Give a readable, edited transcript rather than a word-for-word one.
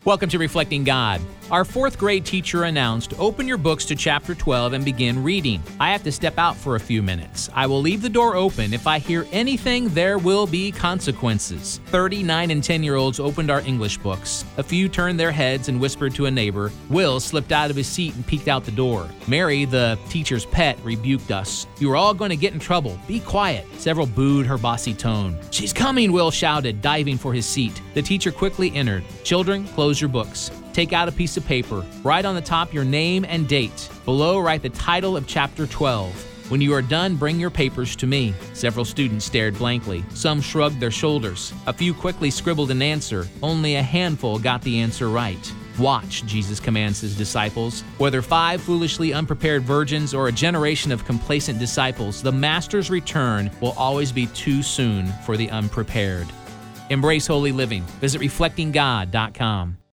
Welcome to Reflecting God. Our fourth grade teacher announced, "Open your books to chapter 12 and begin reading." I have to step out for a few minutes. I will leave the door open. If I hear anything, there will be consequences. 9 and 10-year-olds opened our English books. A few turned their heads and whispered to a neighbor. Will slipped out of his seat and peeked out the door. Mary, the teacher's pet, rebuked us. "You are all going to get in trouble. Be quiet." Several booed her bossy tone. "She's coming," Will shouted, diving for his seat. The teacher quickly entered. "Children, close your books. Take out a piece of paper. Write on the top your name and date. Below, write the title of chapter 12. When you are done, bring your papers to me." Several students stared blankly. Some shrugged their shoulders. A few quickly scribbled an answer. Only a handful got the answer right. "Watch," Jesus commands his disciples. Whether 5 foolishly unprepared virgins or a generation of complacent disciples, the Master's return will always be too soon for the unprepared. Embrace holy living. Visit reflectinggod.com.